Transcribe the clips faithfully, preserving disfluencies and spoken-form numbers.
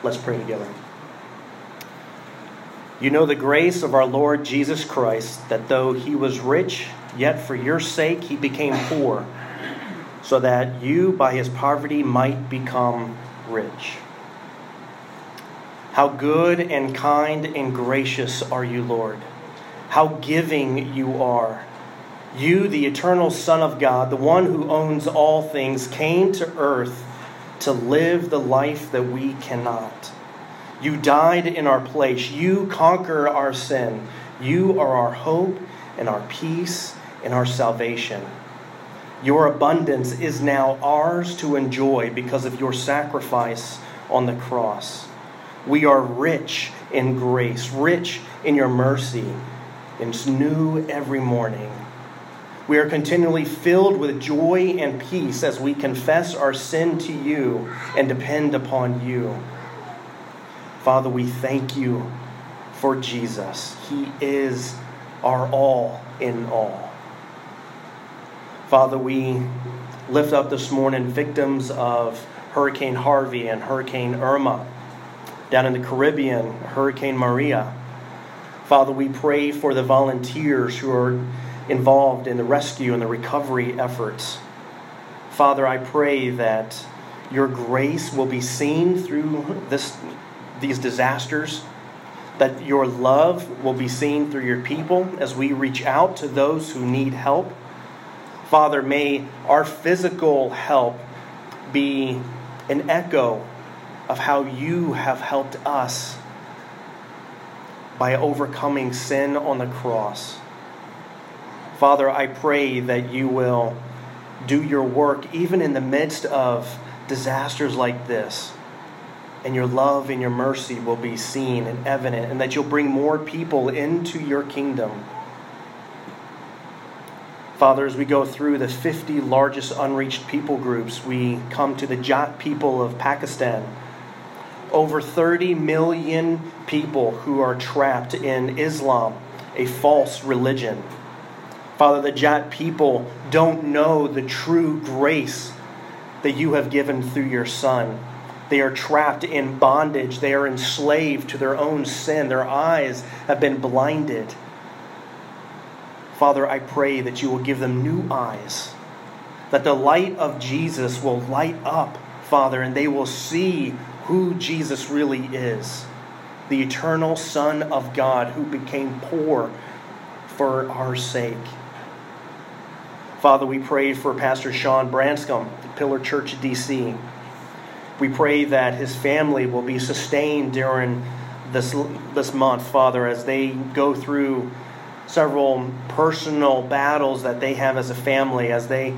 Let's pray together. You know the grace of our Lord Jesus Christ, that though he was rich, yet for your sake he became poor, so that you by his poverty might become rich. How good and kind and gracious are you, Lord. How giving you are. You, the eternal Son of God, the one who owns all things, came to earth to live the life that we cannot. You died in our place. You conquer our sin. You are our hope and our peace and our salvation. Your abundance is now ours to enjoy because of your sacrifice on the cross. We are rich in grace, rich in your mercy. It's new every morning. We are continually filled with joy and peace as we confess our sin to you and depend upon you. Father, we thank you for Jesus. He is our all in all. Father, we lift up this morning victims of Hurricane Harvey and Hurricane Irma. Down in the Caribbean, Hurricane Maria. Father, we pray for the volunteers who are involved in the rescue and the recovery efforts. Father, I pray that your grace will be seen through this, these disasters, that your love will be seen through your people as we reach out to those who need help. Father, may our physical help be an echo of how you have helped us by overcoming sin on the cross. Father, I pray that you will do your work even in the midst of disasters like this. And your love and your mercy will be seen and evident, and that you'll bring more people into your kingdom. Father, as we go through the fifty largest unreached people groups, we come to the Jat people of Pakistan. Over thirty million people who are trapped in Islam, a false religion. Father, the Jat people don't know the true grace that you have given through your Son. They are trapped in bondage. They are enslaved to their own sin. Their eyes have been blinded. Father, I pray that you will give them new eyes, that the light of Jesus will light up, Father, and they will see who Jesus really is, the eternal Son of God who became poor for our sake. Father, we pray for Pastor Sean Branscombe, the Pillar Church D C. We pray that his family will be sustained during this, this month, Father, as they go through several personal battles that they have as a family, as they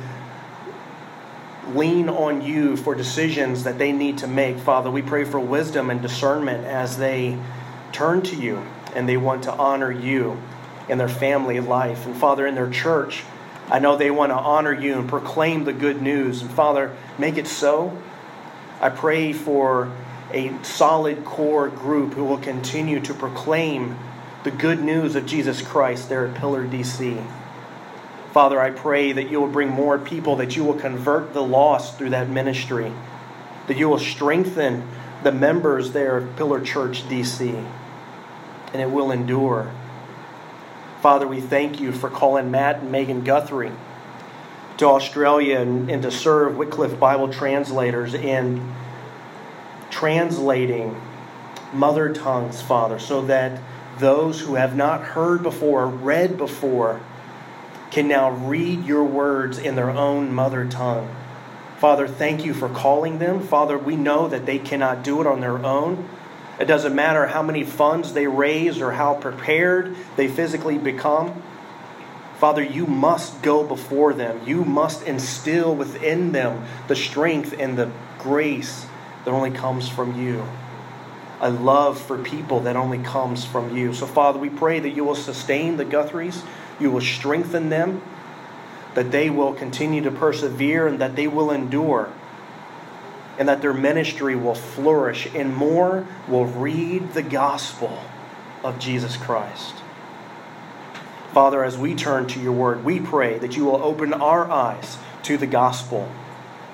lean on you for decisions that they need to make. Father, we pray for wisdom and discernment as they turn to you and they want to honor you in their family life. And Father, in their church, I know they want to honor you and proclaim the good news. And Father, make it so. I pray for a solid core group who will continue to proclaim the good news of Jesus Christ there at Pillar D C. Father, I pray that you will bring more people, that you will convert the lost through that ministry, that you will strengthen the members there of Pillar Church D C, and it will endure. Father, we thank you for calling Matt and Megan Guthrie to Australia and, and to serve Wycliffe Bible translators in translating mother tongues, Father, so that those who have not heard before, read before, can now read your words in their own mother tongue. Father, thank you for calling them. Father, we know that they cannot do it on their own. It doesn't matter how many funds they raise or how prepared they physically become. Father, you must go before them. You must instill within them the strength and the grace that only comes from you. A love for people that only comes from you. So, Father, we pray that you will sustain the Guthries. You will strengthen them, that they will continue to persevere and that they will endure, and that their ministry will flourish, and more will read the gospel of Jesus Christ. Father, as we turn to your word, we pray that you will open our eyes to the gospel.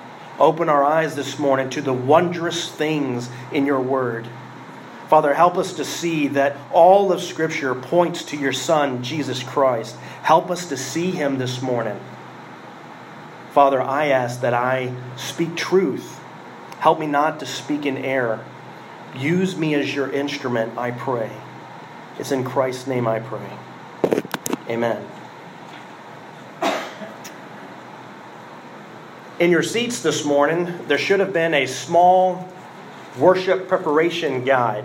Open our eyes this morning to the wondrous things in your word. Father, help us to see that all of Scripture points to your Son, Jesus Christ. Help us to see him this morning. Father, I ask that I speak truth. Help me not to speak in error. Use me as your instrument, I pray. It's in Christ's name I pray. Amen. In your seats this morning, there should have been a small worship preparation guide.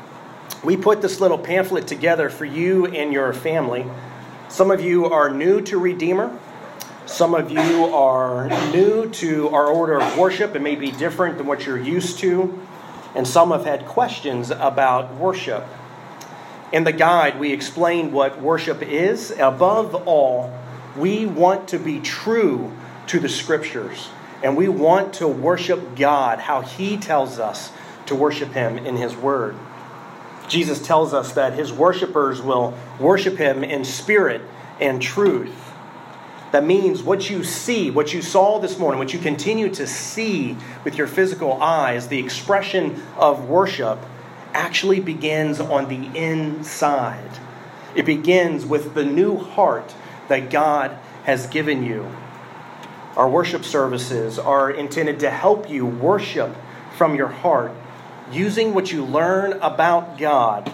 We put this little pamphlet together for you and your family. Some of you are new to Redeemer. Some of you are new to our order of worship. It may be different than what you're used to. And some have had questions about worship. In the guide, we explained what worship is. Above all, we want to be true to the Scriptures. And we want to worship God how He tells us to worship Him in His Word. Jesus tells us that His worshipers will worship Him in spirit and truth. That means what you see, what you saw this morning, what you continue to see with your physical eyes, the expression of worship actually begins on the inside. It begins with the new heart that God has given you. Our worship services are intended to help you worship from your heart, using what you learn about God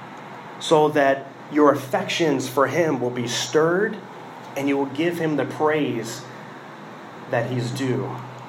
so that your affections for Him will be stirred and you will give Him the praise that He's due.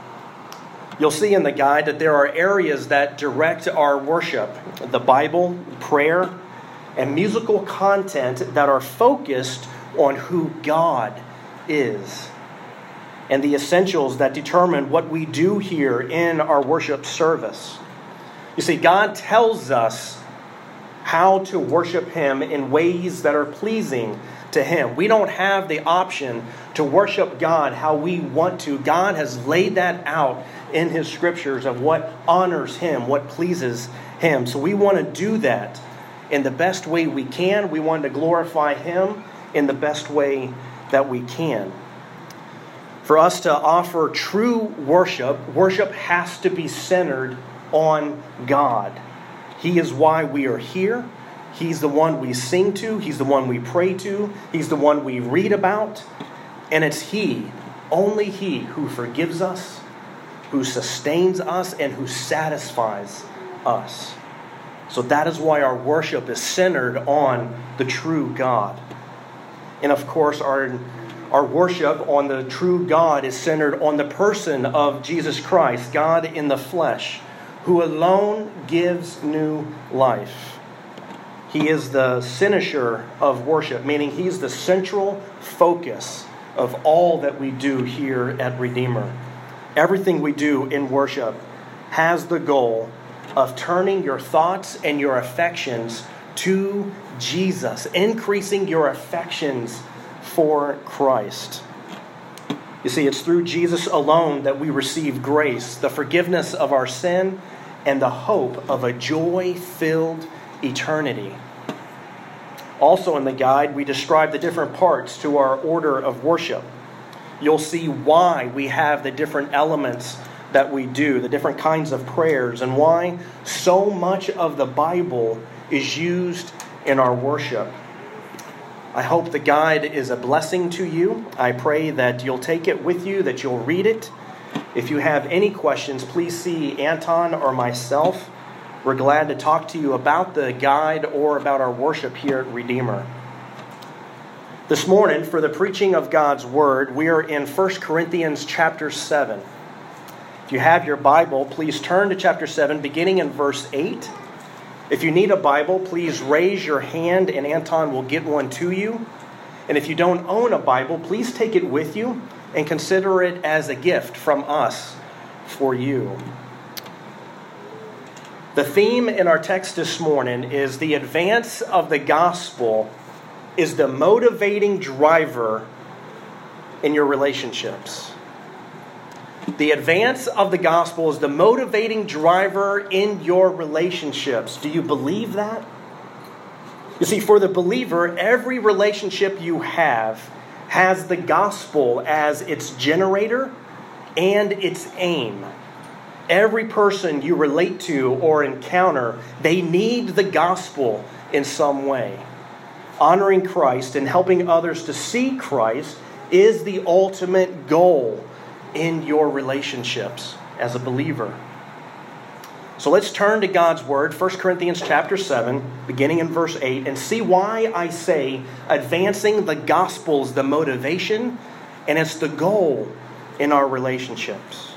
You'll see in the guide that there are areas that direct our worship: the Bible, prayer, and musical content that are focused on who God is, and the essentials that determine what we do here in our worship service. You see, God tells us how to worship Him in ways that are pleasing to Him. We don't have the option to worship God how we want to. God has laid that out in His Scriptures of what honors Him, what pleases Him. So we want to do that in the best way we can. We want to glorify Him in the best way that we can. For us to offer true worship, worship has to be centered on God. He is why we are here. He's the one we sing to. He's the one we pray to. He's the one we read about. And it's He, only He, who forgives us, who sustains us, and who satisfies us. So that is why our worship is centered on the true God. And of course, our Our worship on the true God is centered on the person of Jesus Christ, God in the flesh, who alone gives new life. He is the cynosure of worship, meaning He's the central focus of all that we do here at Redeemer. Everything we do in worship has the goal of turning your thoughts and your affections to Jesus, increasing your affections for Christ. You see, it's through Jesus alone that we receive grace, the forgiveness of our sin, and the hope of a joy-filled eternity. Also in the guide, we describe the different parts to our order of worship. You'll see why we have the different elements that we do, the different kinds of prayers, and why so much of the Bible is used in our worship. I hope the guide is a blessing to you. I pray that you'll take it with you, that you'll read it. If you have any questions, please see Anton or myself. We're glad to talk to you about the guide or about our worship here at Redeemer. This morning, for the preaching of God's Word, we are in First Corinthians chapter seven. If you have your Bible, please turn to chapter seven, beginning in verse eight. If you need a Bible, please raise your hand and Anton will get one to you. And if you don't own a Bible, please take it with you and consider it as a gift from us for you. The theme in our text this morning is the advance of the gospel is the motivating driver in your relationships. The advance of the gospel is the motivating driver in your relationships. Do you believe that? You see, for the believer, every relationship you have has the gospel as its generator and its aim. Every person you relate to or encounter, they need the gospel in some way. Honoring Christ and helping others to see Christ is the ultimate goal in your relationships as a believer. So let's turn to God's Word, First Corinthians chapter seven, beginning in verse eight, and see why I say advancing the gospel is the motivation and it's the goal in our relationships.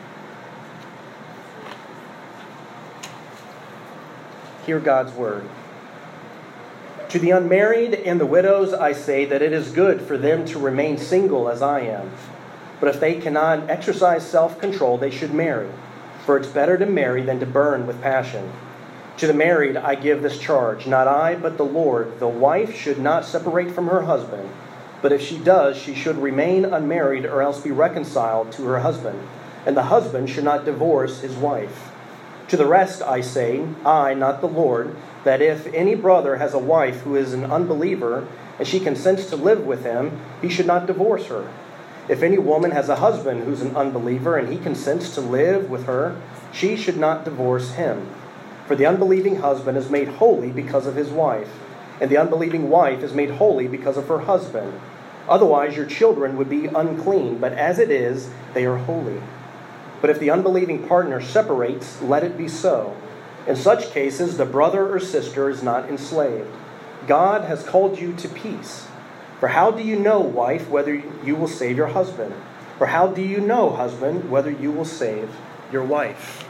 Hear God's Word. To the unmarried and the widows I say that it is good for them to remain single as I am. But if they cannot exercise self-control, they should marry. For it's better to marry than to burn with passion. To the married I give this charge, not I, but the Lord. The wife should not separate from her husband. But if she does, she should remain unmarried or else be reconciled to her husband. And the husband should not divorce his wife. To the rest I say, I, not the Lord, that if any brother has a wife who is an unbeliever, and she consents to live with him, he should not divorce her. If any woman has a husband who's an unbeliever, and he consents to live with her, she should not divorce him. For the unbelieving husband is made holy because of his wife, and the unbelieving wife is made holy because of her husband. Otherwise your children would be unclean, but as it is, they are holy. But if the unbelieving partner separates, let it be so. In such cases, the brother or sister is not enslaved. God has called you to peace. For how do you know, wife, whether you will save your husband? Or how do you know, husband, whether you will save your wife?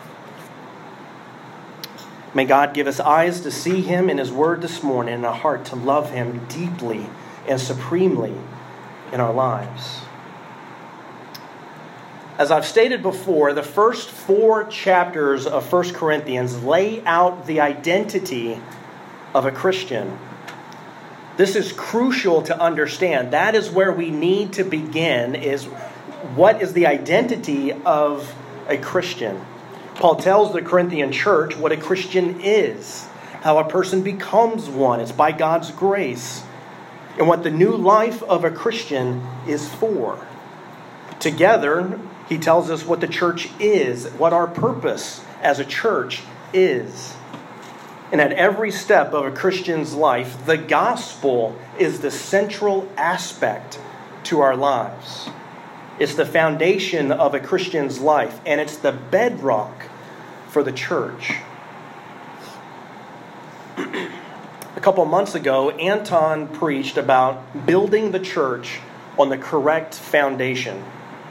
May God give us eyes to see Him in His Word this morning and a heart to love Him deeply and supremely in our lives. As I've stated before, the first four chapters of First Corinthians lay out the identity of a Christian. This is crucial to understand. That is where we need to begin, is what is the identity of a Christian. Paul tells the Corinthian church what a Christian is, how a person becomes one. It's by God's grace. And what the new life of a Christian is for. Together, he tells us what the church is, what our purpose as a church is. And at every step of a Christian's life, the gospel is the central aspect to our lives. It's the foundation of a Christian's life, and it's the bedrock for the church. A couple months ago, Anton preached about building the church on the correct foundation.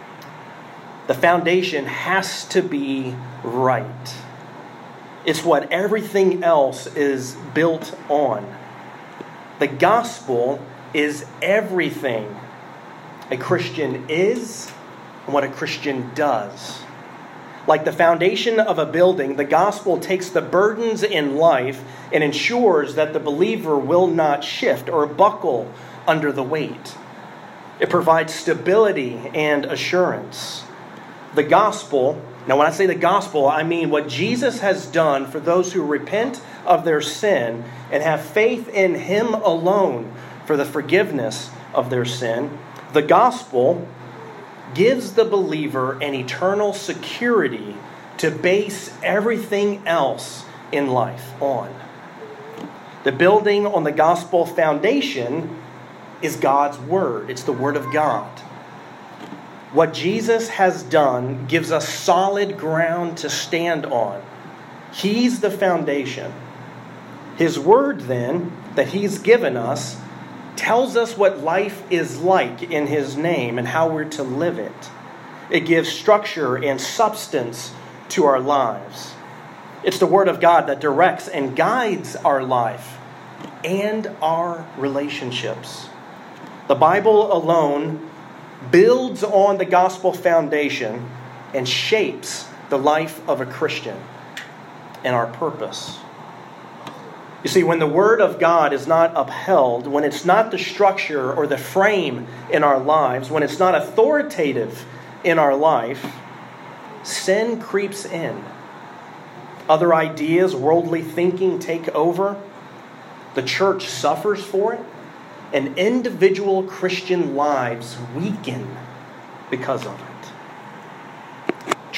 The foundation has to be right. It's what everything else is built on. The gospel is everything a Christian is and what a Christian does. Like the foundation of a building, the gospel takes the burdens in life and ensures that the believer will not shift or buckle under the weight. It provides stability and assurance. The gospel, now when I say the gospel, I mean what Jesus has done for those who repent of their sin and have faith in Him alone for the forgiveness of their sin. The gospel gives the believer an eternal security to base everything else in life on. The building on the gospel foundation is God's Word. It's the Word of God. What Jesus has done gives us solid ground to stand on. He's the foundation. His Word, then, that He's given us, tells us what life is like in His name and how we're to live it. It gives structure and substance to our lives. It's the Word of God that directs and guides our life and our relationships. The Bible alone builds on the gospel foundation and shapes the life of a Christian and our purpose. You see, when the Word of God is not upheld, when it's not the structure or the frame in our lives, when it's not authoritative in our life, sin creeps in. Other ideas, worldly thinking take over. The church suffers for it. And individual Christian lives weaken because of it.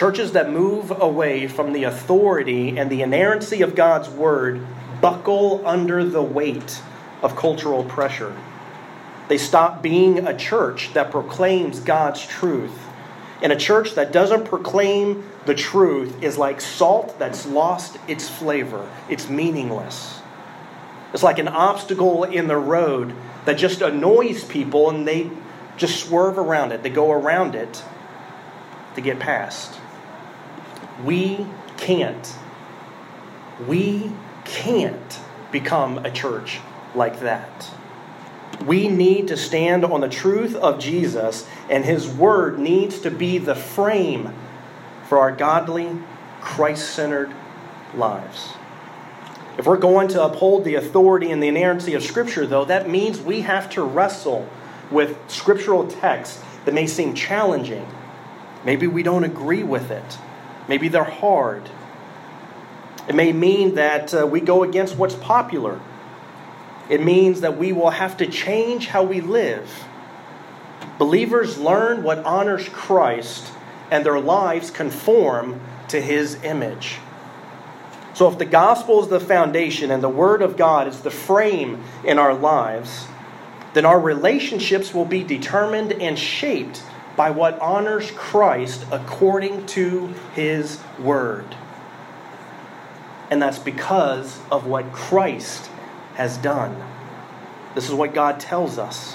Churches that move away from the authority and the inerrancy of God's word buckle under the weight of cultural pressure. They stop being a church that proclaims God's truth. And a church that doesn't proclaim the truth is like salt that's lost its flavor. It's meaningless. It's like an obstacle in the road that just annoys people and they just swerve around it. They go around it to get past. We can't. We can't become a church like that. We need to stand on the truth of Jesus, and His Word needs to be the frame for our godly, Christ-centered lives. If we're going to uphold the authority and the inerrancy of Scripture, though, that means we have to wrestle with scriptural texts that may seem challenging. Maybe we don't agree with it. Maybe they're hard. It may mean that uh, we go against what's popular. It means that we will have to change how we live. Believers learn what honors Christ, and their lives conform to His image. So if the gospel is the foundation and the Word of God is the frame in our lives, then our relationships will be determined and shaped by what honors Christ according to His Word. And that's because of what Christ has done. This is what God tells us.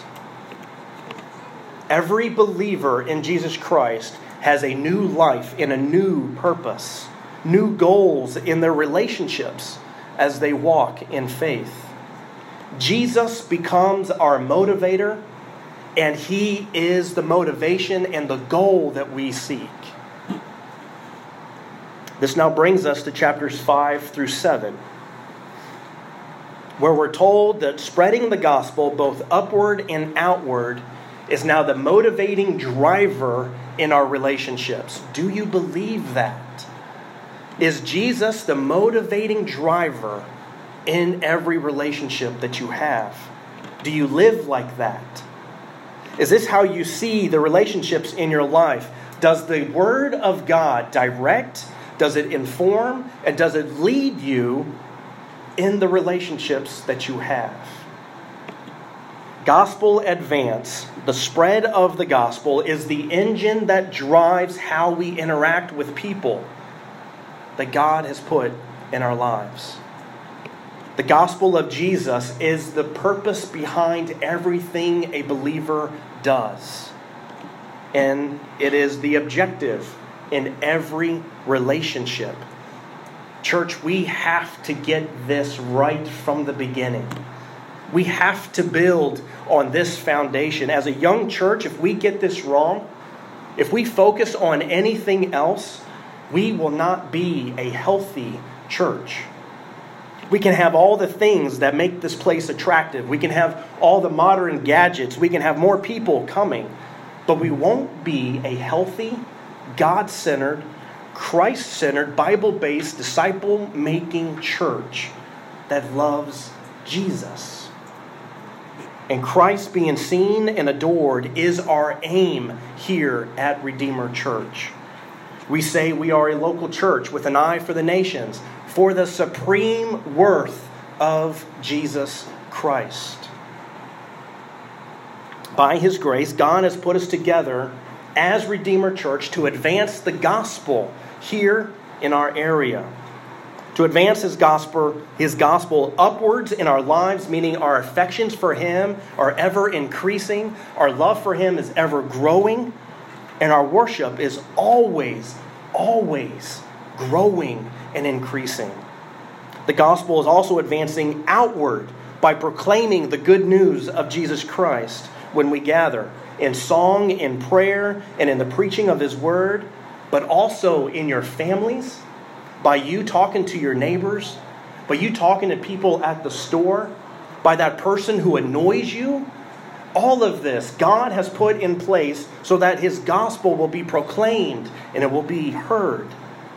Every believer in Jesus Christ has a new life and a new purpose, new goals in their relationships as they walk in faith. Jesus becomes our motivator, and He is the motivation and the goal that we seek. This now brings us to chapters five through seven, where we're told that spreading the gospel both upward and outward is now the motivating driver in our relationships. Do you believe that? Is Jesus the motivating driver in every relationship that you have? Do you live like that? Is this how you see the relationships in your life? Does the Word of God direct? Does it inform? And does it lead you in the relationships that you have? Gospel advance, the spread of the gospel, is the engine that drives how we interact with people that God has put in our lives. The gospel of Jesus is the purpose behind everything a believer does. And it is the objective in every relationship. Church, we have to get this right from the beginning. We have to build on this foundation. As a young church, if we get this wrong, if we focus on anything else, we will not be a healthy church. We can have all the things that make this place attractive. We can have all the modern gadgets. We can have more people coming. But we won't be a healthy, God-centered, Christ-centered, Bible-based, disciple-making church that loves Jesus. And Christ being seen and adored is our aim here at Redeemer Church. We say we are a local church with an eye for the nations, for the supreme worth of Jesus Christ. By His grace, God has put us together as Redeemer Church to advance the gospel here in our area. To advance His gospel, His gospel upwards in our lives, meaning our affections for Him are ever increasing, our love for Him is ever growing, and our worship is always, always growing and increasing. The gospel is also advancing outward by proclaiming the good news of Jesus Christ when we gather in song, in prayer, and in the preaching of His word, but also in your families, by you talking to your neighbors, by you talking to people at the store, by that person who annoys you. All of this God has put in place so that His gospel will be proclaimed and it will be heard.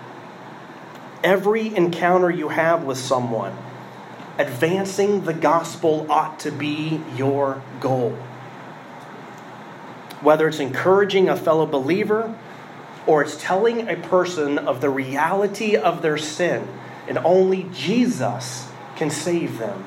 Every encounter you have with someone, advancing the gospel ought to be your goal. Whether it's encouraging a fellow believer, or it's telling a person of the reality of their sin, and only Jesus can save them.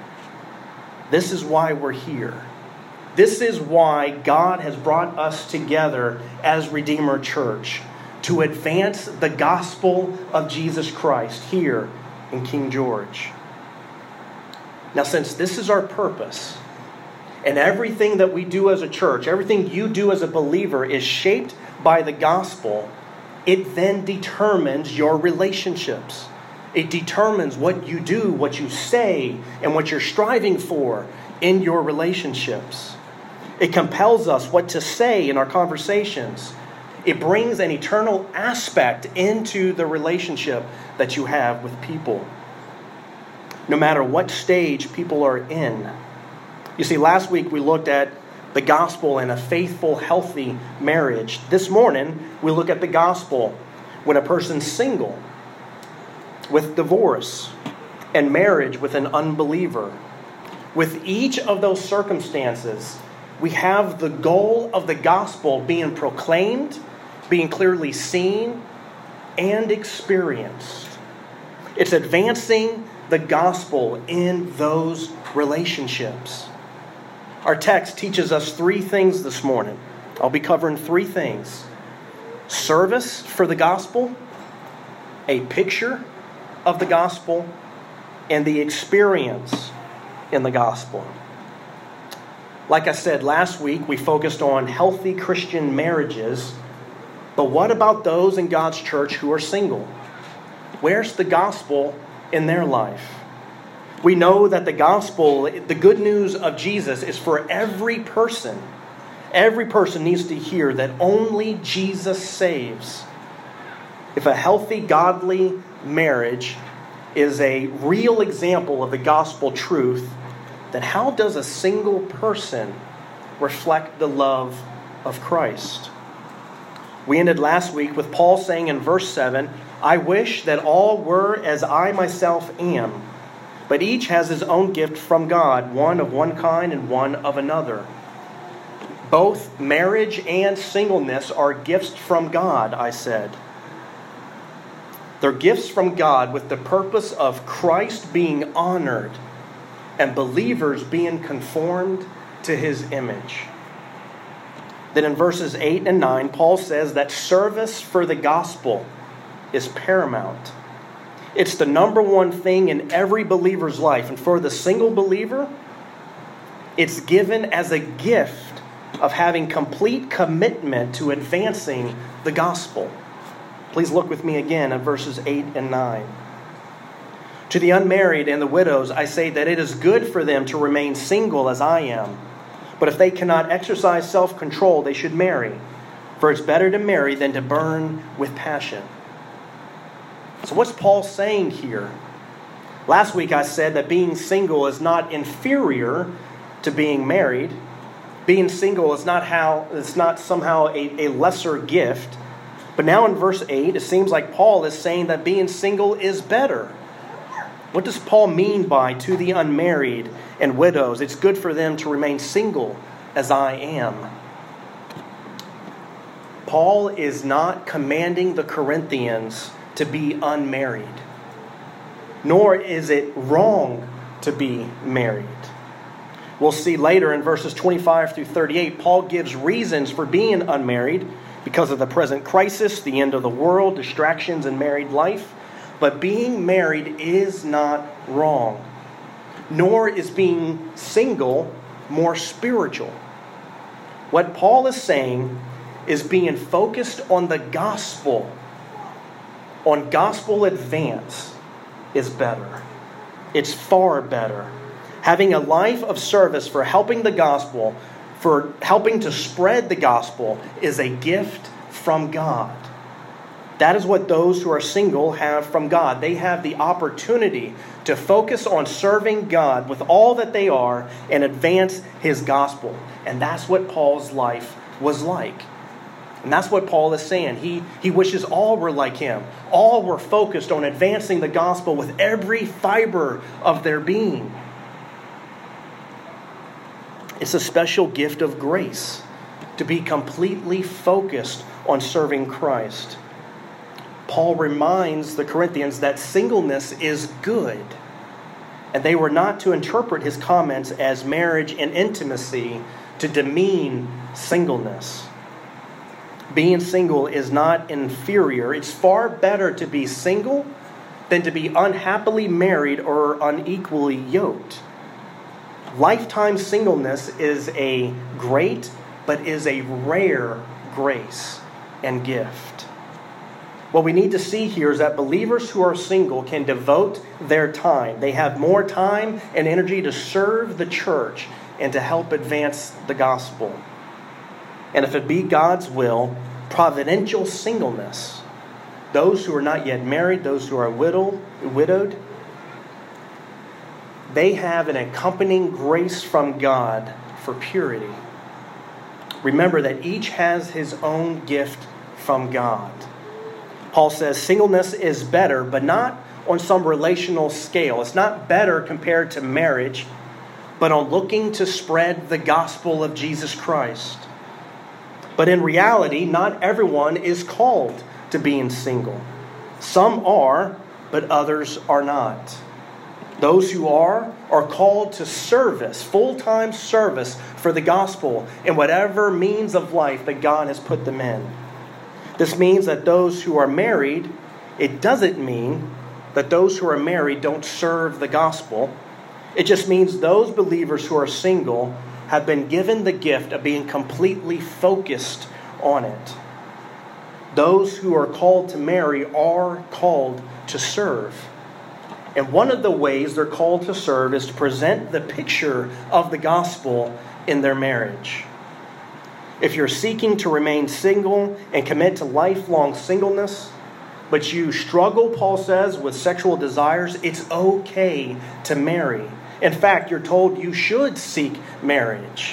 This is why we're here. This is why God has brought us together as Redeemer Church, to advance the gospel of Jesus Christ here in King George. Now, since this is our purpose, and everything that we do as a church, everything you do as a believer is shaped by the gospel, it then determines your relationships. It determines what you do, what you say, and what you're striving for in your relationships. It compels us what to say in our conversations. It brings an eternal aspect into the relationship that you have with people, no matter what stage people are in. You see, last week we looked at the gospel and a faithful, healthy marriage. This morning, we look at the gospel when a person's single, with divorce, and marriage with an unbeliever. With each of those circumstances, we have the goal of the gospel being proclaimed, being clearly seen, and experienced. It's advancing the gospel in those relationships. Our text teaches us three things this morning. I'll be covering three things: service for the gospel, a picture of the gospel, and the experience in the gospel. Like I said last week, we focused on healthy Christian marriages. But what about those in God's church who are single? Where's the gospel in their life? We know that the gospel, the good news of Jesus, is for every person. Every person needs to hear that only Jesus saves. If a healthy, godly marriage is a real example of the gospel truth, then how does a single person reflect the love of Christ? We ended last week with Paul saying in verse seven, "I wish that all were as I myself am, but each has his own gift from God, one of one kind and one of another." Both marriage and singleness are gifts from God, I said. They're gifts from God with the purpose of Christ being honored and believers being conformed to his image. Then in verses eight and nine, Paul says that service for the gospel is paramount. It's the number one thing in every believer's life. And for the single believer, it's given as a gift of having complete commitment to advancing the gospel. Please look with me again at verses eight and nine. "To the unmarried and the widows, I say that it is good for them to remain single as I am. But if they cannot exercise self-control, they should marry. For it's better to marry than to burn with passion." So what's Paul saying here? Last week I said that being single is not inferior to being married. Being single is not how it's not somehow a, a lesser gift. But now in verse eight, it seems like Paul is saying that being single is better. What does Paul mean by "to the unmarried and widows, it's good for them to remain single as I am"? Paul is not commanding the Corinthians to be unmarried, nor is it wrong to be married. We'll see later in verses twenty-five through thirty-eight, Paul gives reasons for being unmarried because of the present crisis, the end of the world, distractions in married life. But being married is not wrong, nor is being single more spiritual. What Paul is saying is being focused on the gospel, on gospel advance, is better. It's far better. Having a life of service for helping the gospel, for helping to spread the gospel, is a gift from God. That is what those who are single have from God. They have the opportunity to focus on serving God with all that they are and advance his gospel. And that's what Paul's life was like. And that's what Paul is saying. He, he wishes all were like him. All were focused on advancing the gospel with every fiber of their being. It's a special gift of grace to be completely focused on serving Christ. Paul reminds the Corinthians that singleness is good, and they were not to interpret his comments as marriage and intimacy to demean singleness. Being single is not inferior. It's far better to be single than to be unhappily married or unequally yoked. Lifetime singleness is a great, but is a rare grace and gift. What we need to see here is that believers who are single can devote their time. They have more time and energy to serve the church and to help advance the gospel. And if it be God's will, providential singleness, those who are not yet married, those who are widowed, widowed, they have an accompanying grace from God for purity. Remember that each has his own gift from God. Paul says singleness is better, but not on some relational scale. It's not better compared to marriage, but on looking to spread the gospel of Jesus Christ. But in reality, not everyone is called to being single. Some are, but others are not. Those who are, are called to service, full-time service for the gospel in whatever means of life that God has put them in. This means that those who are married, it doesn't mean that those who are married don't serve the gospel. It just means those believers who are single have been given the gift of being completely focused on it. Those who are called to marry are called to serve. And one of the ways they're called to serve is to present the picture of the gospel in their marriage. If you're seeking to remain single and commit to lifelong singleness, but you struggle, Paul says, with sexual desires, it's okay to marry. In fact, you're told you should seek marriage.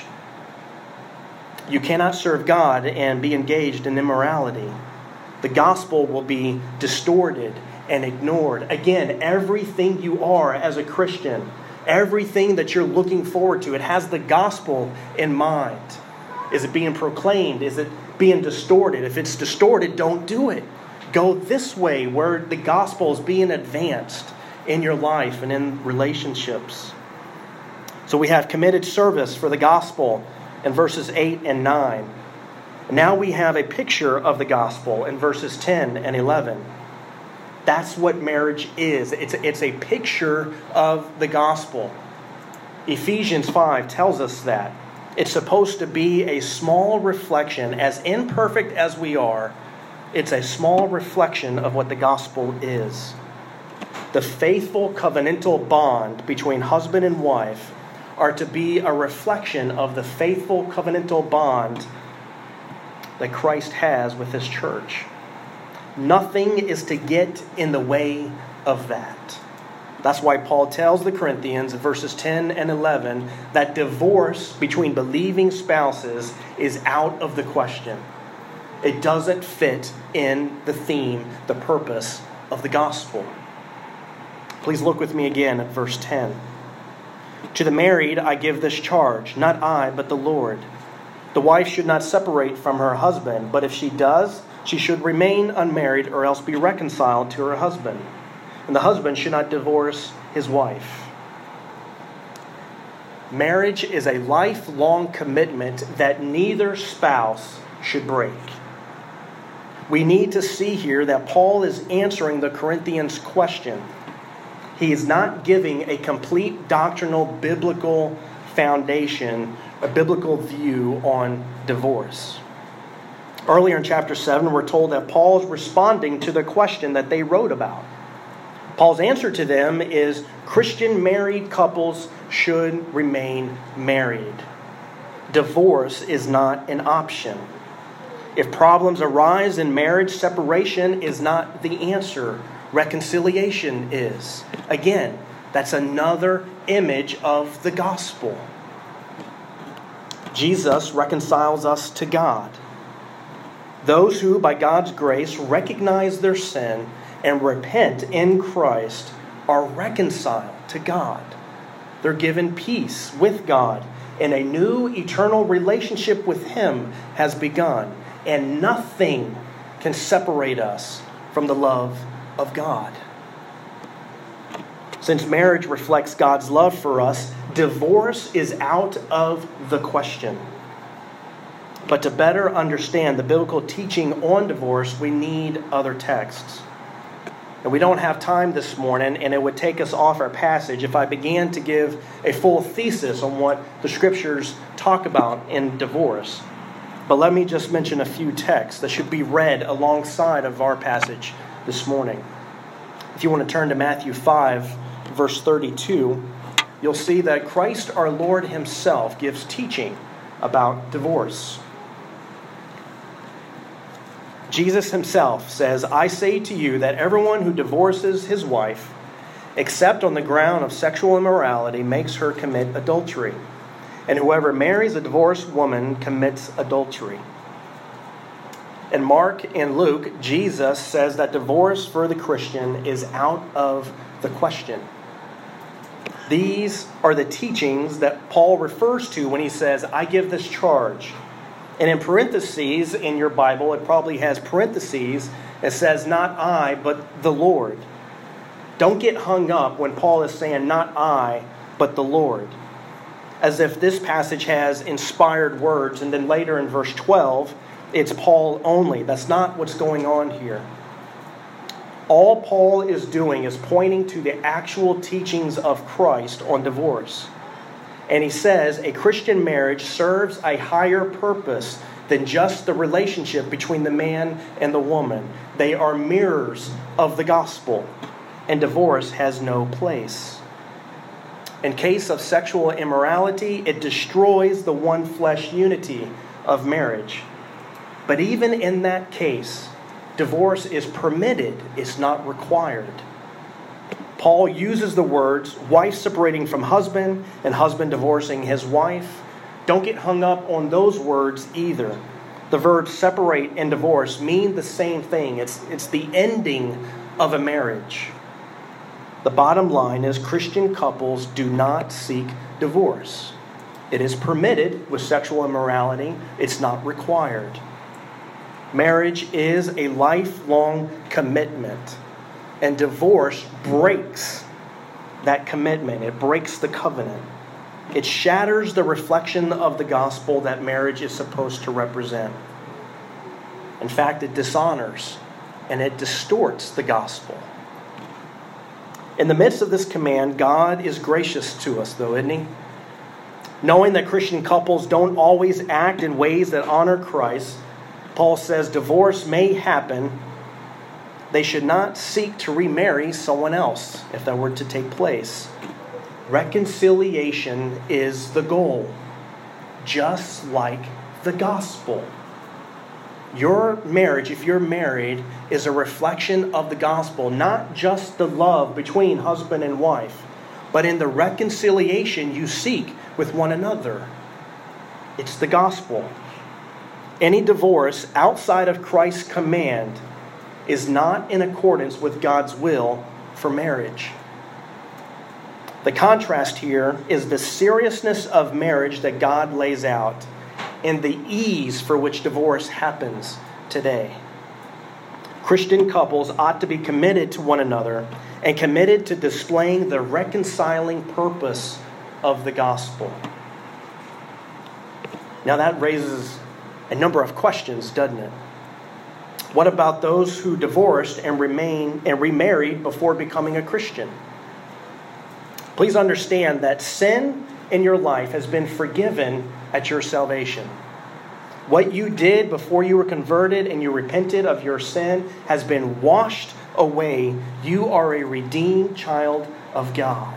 You cannot serve God and be engaged in immorality. The gospel will be distorted and ignored. Again, everything you are as a Christian, everything that you're looking forward to, it has the gospel in mind. Is it being proclaimed? Is it being distorted? If it's distorted, don't do it. Go this way where the gospel is being advanced in your life and in relationships. So we have committed service for the gospel in verses eight and nine. Now we have a picture of the gospel in verses ten and eleven. That's what marriage is. It's, it's a picture of the gospel. Ephesians five tells us that. It's supposed to be a small reflection, as imperfect as we are, it's a small reflection of what the gospel is. The faithful covenantal bond between husband and wife are to be a reflection of the faithful covenantal bond that Christ has with his church. Nothing is to get in the way of that. That's why Paul tells the Corinthians in verses ten and eleven that divorce between believing spouses is out of the question. It doesn't fit in the theme, the purpose of the gospel. Please look with me again at verse ten. To the married I give this charge, not I, but the Lord. The wife should not separate from her husband, but if she does, she should remain unmarried or else be reconciled to her husband. And the husband should not divorce his wife. Marriage is a lifelong commitment that neither spouse should break. We need to see here that Paul is answering the Corinthians' question. He is not giving a complete doctrinal biblical foundation, a biblical view on divorce. Earlier in chapter seven, we're told that Paul's responding to the question that they wrote about. Paul's answer to them is Christian married couples should remain married. Divorce is not an option. If problems arise in marriage, separation is not the answer. Reconciliation is. Again, that's another image of the gospel. Jesus reconciles us to God. Those who, by God's grace, recognize their sin and repent in Christ are reconciled to God. They're given peace with God, and a new eternal relationship with Him has begun. And nothing can separate us from the love of God. Since marriage reflects God's love for us, divorce is out of the question. But to better understand the biblical teaching on divorce, we need other texts. And we don't have time this morning, and it would take us off our passage if I began to give a full thesis on what the Scriptures talk about in divorce. But let me just mention a few texts that should be read alongside of our passage this morning. If you want to turn to Matthew five, verse thirty-two, you'll see that Christ our Lord Himself gives teaching about divorce. Jesus Himself says, "I say to you that everyone who divorces his wife, except on the ground of sexual immorality, makes her commit adultery. And whoever marries a divorced woman commits adultery." In Mark and Luke, Jesus says that divorce for the Christian is out of the question. These are the teachings that Paul refers to when he says, "I give this charge." And in parentheses in your Bible, it probably has parentheses. It says, "Not I, but the Lord." Don't get hung up when Paul is saying, "Not I, but the Lord," as if this passage has inspired words, and then later in verse twelve, it's Paul only. That's not what's going on here. All Paul is doing is pointing to the actual teachings of Christ on divorce. And he says a Christian marriage serves a higher purpose than just the relationship between the man and the woman. They are mirrors of the gospel, and divorce has no place. In case of sexual immorality, it destroys the one flesh unity of marriage. But even in that case, divorce is permitted, it's not required. Paul uses the words wife separating from husband and husband divorcing his wife. Don't get hung up on those words either. The verbs separate and divorce mean the same thing. It's, it's the ending of a marriage. The bottom line is Christian couples do not seek divorce. It is permitted with sexual immorality. It's not required. Marriage is a lifelong commitment. And divorce breaks that commitment. It breaks the covenant. It shatters the reflection of the gospel that marriage is supposed to represent. In fact, it dishonors and it distorts the gospel. In the midst of this command, God is gracious to us, though, isn't He? Knowing that Christian couples don't always act in ways that honor Christ, Paul says divorce may happen. They should not seek to remarry someone else if that were to take place. Reconciliation is the goal, just like the gospel. Your marriage, if you're married, is a reflection of the gospel, not just the love between husband and wife, but in the reconciliation you seek with one another. It's the gospel. Any divorce outside of Christ's command is not in accordance with God's will for marriage. The contrast here is the seriousness of marriage that God lays out and the ease for which divorce happens today. Christian couples ought to be committed to one another and committed to displaying the reconciling purpose of the gospel. Now that raises a number of questions, doesn't it? What about those who divorced and remain and remarried before becoming a Christian? Please understand that sin in your life has been forgiven at your salvation. What you did before you were converted and you repented of your sin has been washed away. You are a redeemed child of God.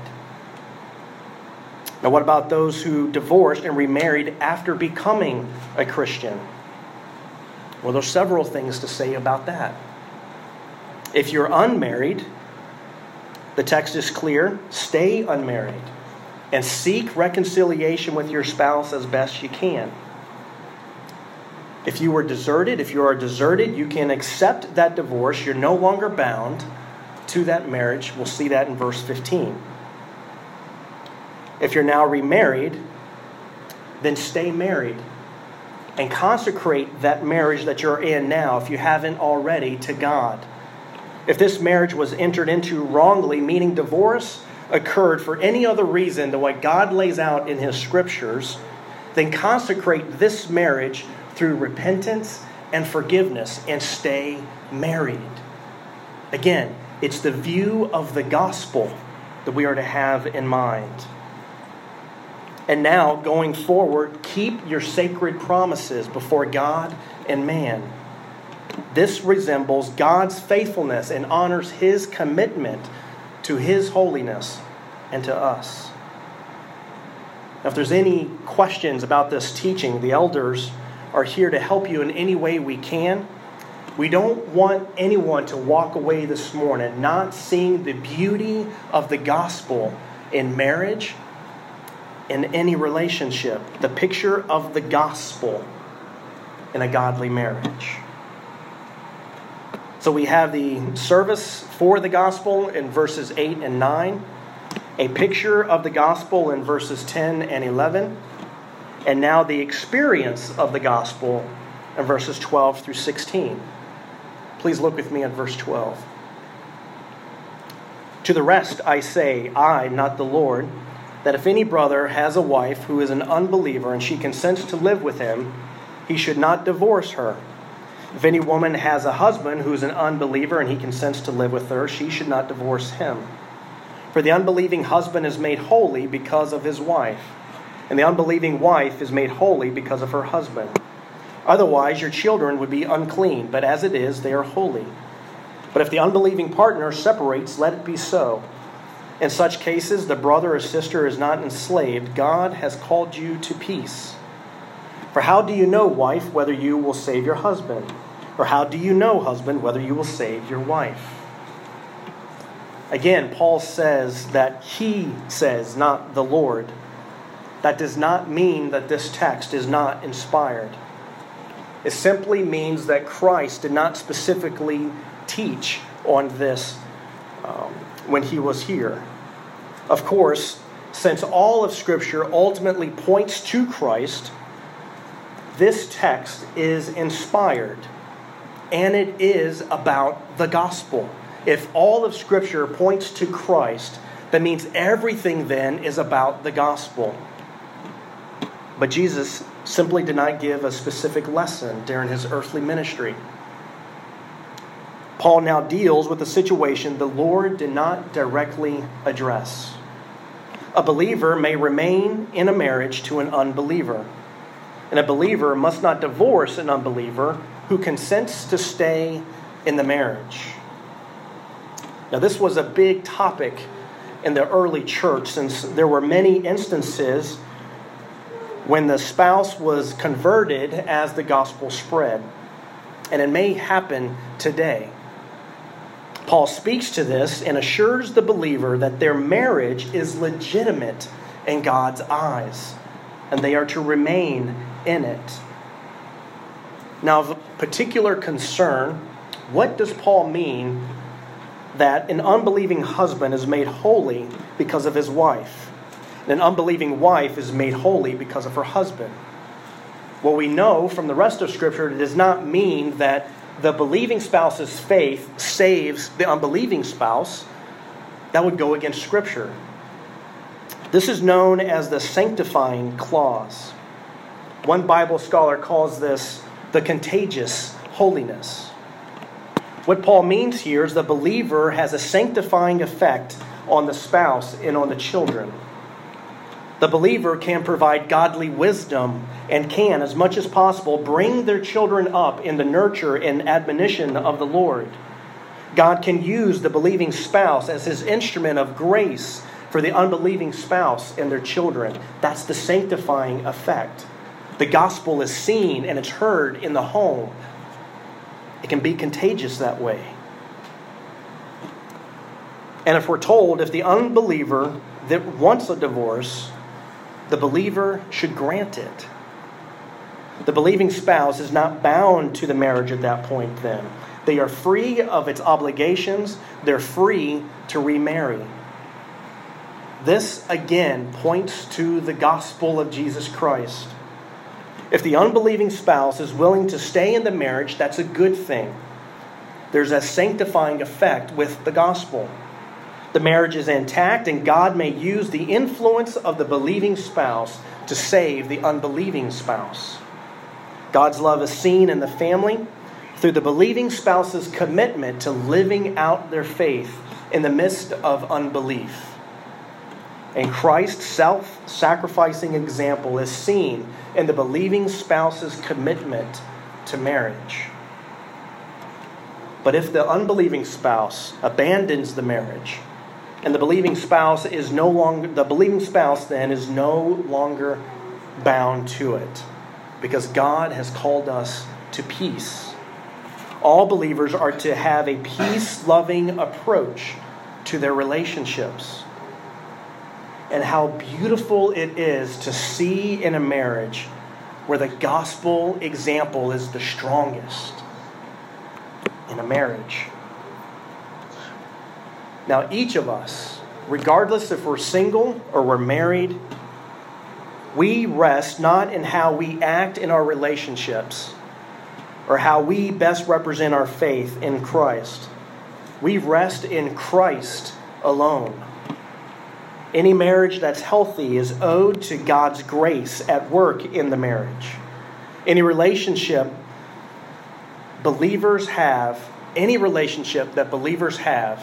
Now, what about those who divorced and remarried after becoming a Christian? Well, there's several things to say about that. If you're unmarried, the text is clear. Stay unmarried and seek reconciliation with your spouse as best you can. If you were deserted, if you are deserted, you can accept that divorce. You're no longer bound to that marriage. We'll see that in verse fifteen. If you're now remarried, then stay married and consecrate that marriage that you're in now, if you haven't already, to God. If this marriage was entered into wrongly, meaning divorce occurred for any other reason than what God lays out in His Scriptures, then consecrate this marriage through repentance and forgiveness and stay married. Again, it's the view of the gospel that we are to have in mind. And now, going forward, keep your sacred promises before God and man. This resembles God's faithfulness and honors His commitment to His holiness and to us. Now, if there's any questions about this teaching, the elders are here to help you in any way we can. We don't want anyone to walk away this morning not seeing the beauty of the gospel in marriage, in any relationship, the picture of the gospel in a godly marriage. So we have the service for the gospel in verses eight and nine, a picture of the gospel in verses ten and eleven, and now the experience of the gospel in verses twelve through sixteen. Please look with me at verse twelve. To the rest I say, I, not the Lord, that if any brother has a wife who is an unbeliever and she consents to live with him, he should not divorce her. If any woman has a husband who is an unbeliever and he consents to live with her, she should not divorce him. For the unbelieving husband is made holy because of his wife, and the unbelieving wife is made holy because of her husband. Otherwise, your children would be unclean, but as it is, they are holy. But if the unbelieving partner separates, let it be so. In such cases, the brother or sister is not enslaved. God has called you to peace. For how do you know, wife, whether you will save your husband? Or how do you know, husband, whether you will save your wife? Again, Paul says that he says, not the Lord. That does not mean that this text is not inspired. It simply means that Christ did not specifically teach on this um, when he was here. Of course, since all of Scripture ultimately points to Christ, this text is inspired, and it is about the gospel. If all of Scripture points to Christ, that means everything then is about the gospel. But Jesus simply did not give a specific lesson during his earthly ministry. Paul now deals with a situation the Lord did not directly address. A believer may remain in a marriage to an unbeliever, and a believer must not divorce an unbeliever who consents to stay in the marriage. Now, this was a big topic in the early church, since there were many instances when the spouse was converted as the gospel spread. And it may happen today. Paul speaks to this and assures the believer that their marriage is legitimate in God's eyes, and they are to remain in it. Now, of particular concern, what does Paul mean that an unbelieving husband is made holy because of his wife, and an unbelieving wife is made holy because of her husband? Well, we know from the rest of Scripture it does not mean that the believing spouse's faith saves the unbelieving spouse. That would go against Scripture. This is known as the sanctifying clause. One Bible scholar calls this the contagious holiness. What Paul means here is the believer has a sanctifying effect on the spouse and on the children. The believer can provide godly wisdom and can, as much as possible, bring their children up in the nurture and admonition of the Lord. God can use the believing spouse as his instrument of grace for the unbelieving spouse and their children. That's the sanctifying effect. The gospel is seen and it's heard in the home. It can be contagious that way. And if we're told, if the unbeliever that wants a divorce, the believer should grant it. The believing spouse is not bound to the marriage at that point then. They are free of its obligations. They're free to remarry. This, again, points to the gospel of Jesus Christ. If the unbelieving spouse is willing to stay in the marriage, that's a good thing. There's a sanctifying effect with the gospel. The marriage is intact, and God may use the influence of the believing spouse to save the unbelieving spouse. God's love is seen in the family through the believing spouse's commitment to living out their faith in the midst of unbelief. And Christ's self-sacrificing example is seen in the believing spouse's commitment to marriage. But if the unbelieving spouse abandons the marriage, and the believing spouse is no longer, the believing spouse then is no longer bound to it, because God has called us to peace. All believers are to have a peace-loving approach to their relationships. And how beautiful it is to see in a marriage where the gospel example is the strongest in a marriage. Now, each of us, regardless if we're single or we're married, we rest not in how we act in our relationships or how we best represent our faith in Christ. We rest in Christ alone. Any marriage that's healthy is owed to God's grace at work in the marriage. Any relationship believers have, any relationship that believers have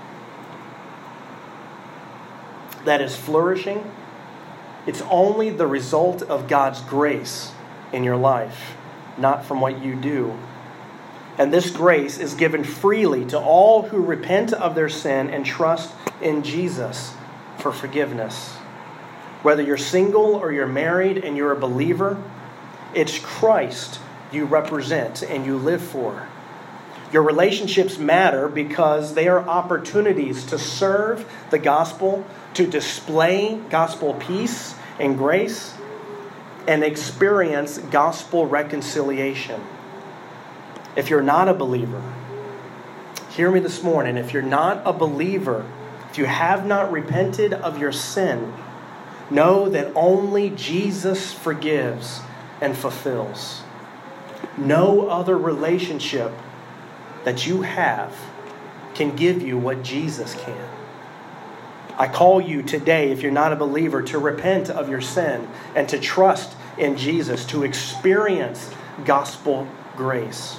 that is flourishing, it's only the result of God's grace in your life, not from what you do. And this grace is given freely to all who repent of their sin and trust in Jesus for forgiveness. Whether you're single or you're married and you're a believer, it's Christ you represent and you live for. Your relationships matter because they are opportunities to serve the gospel, to display gospel peace and grace, and experience gospel reconciliation. If you're not a believer, hear me this morning. If you're not a believer, if you have not repented of your sin, know that only Jesus forgives and fulfills. No other relationship that you have can give you what Jesus can. I call you today, if you're not a believer, to repent of your sin and to trust in Jesus, to experience gospel grace.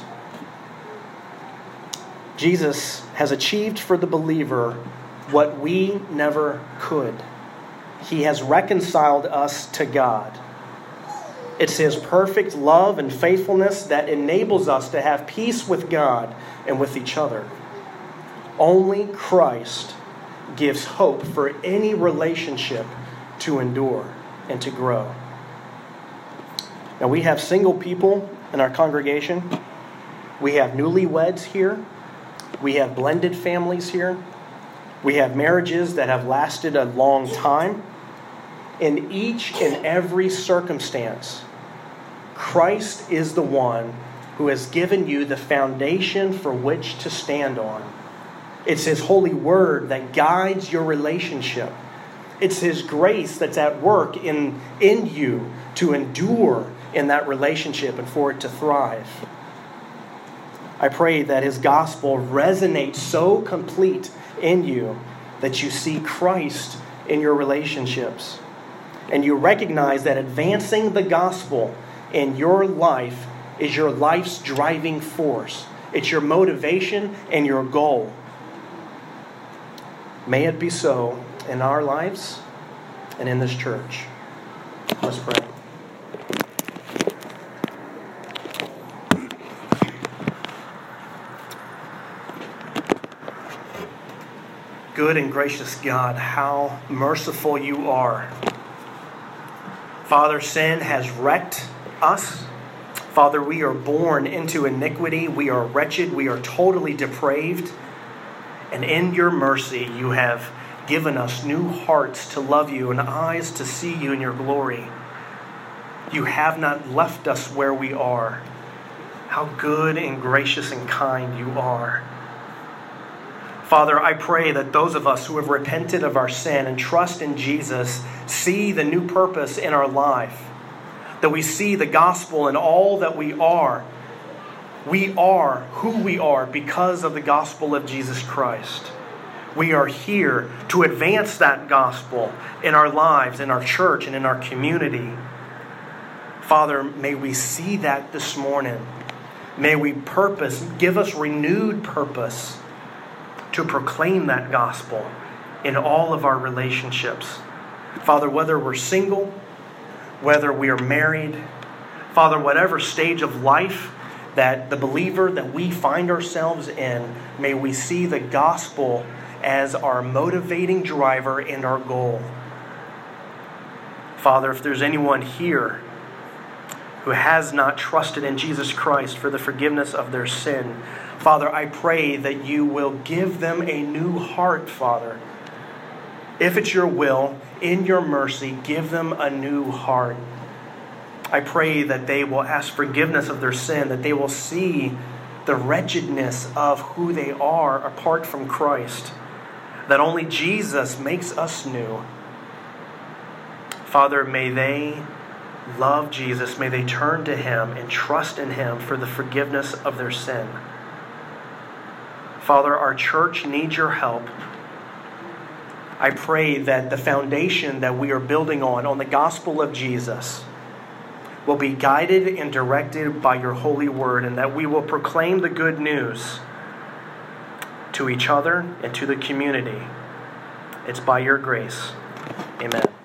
Jesus has achieved for the believer what we never could. He has reconciled us to God. It's His perfect love and faithfulness that enables us to have peace with God and with each other. Only Christ gives hope for any relationship to endure and to grow. Now, we have single people in our congregation. We have newlyweds here. We have blended families here. We have marriages that have lasted a long time. In each and every circumstance, Christ is the one who has given you the foundation for which to stand on. It's His holy word that guides your relationship. It's His grace that's at work in, in you to endure in that relationship and for it to thrive. I pray that His gospel resonates so complete in you that you see Christ in your relationships. And you recognize that advancing the gospel in your life is your life's driving force. It's your motivation and your goal. May it be so in our lives and in this church. Let's pray. Good and gracious God, how merciful you are. Father, sin has wrecked us. Father, we are born into iniquity. We are wretched. We are totally depraved. And in your mercy, you have given us new hearts to love you and eyes to see you in your glory. You have not left us where we are. How good and gracious and kind you are. Father, I pray that those of us who have repented of our sin and trust in Jesus see the new purpose in our life, that we see the gospel in all that we are. We are who we are because of the gospel of Jesus Christ. We are here to advance that gospel in our lives, in our church, and in our community. Father, may we see that this morning. May we purpose, give us renewed purpose to proclaim that gospel in all of our relationships. Father, whether we're single, whether we are married, Father, whatever stage of life that the believer that we find ourselves in, may we see the gospel as our motivating driver and our goal. Father, if there's anyone here who has not trusted in Jesus Christ for the forgiveness of their sin, Father, I pray that you will give them a new heart, Father. If it's your will, in your mercy, give them a new heart. I pray that they will ask forgiveness of their sin, that they will see the wretchedness of who they are apart from Christ, that only Jesus makes us new. Father, may they love Jesus. May they turn to Him and trust in Him for the forgiveness of their sin. Father, our church needs your help. I pray that the foundation that we are building on, on the gospel of Jesus, will be guided and directed by your holy word, and that we will proclaim the good news to each other and to the community. It's by your grace. Amen.